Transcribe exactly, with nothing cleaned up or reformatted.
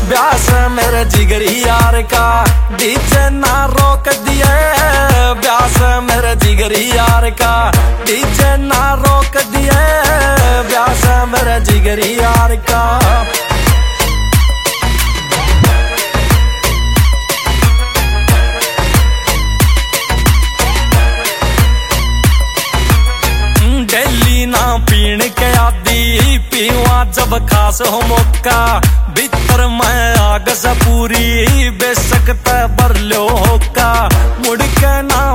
ब्यास मेरे जिगरी यार का डीजे ना रोक दिए, ब्यास मेरे जिगरी यार का डीजे ना रोक दिए, ब्यास मेरे जिगरी यार का। डेली ना पीण के आदि पीवा जब खास हो मौका, भीतर मैं आग से पूरी बेशक ते भर लो होका, मुड़ के ना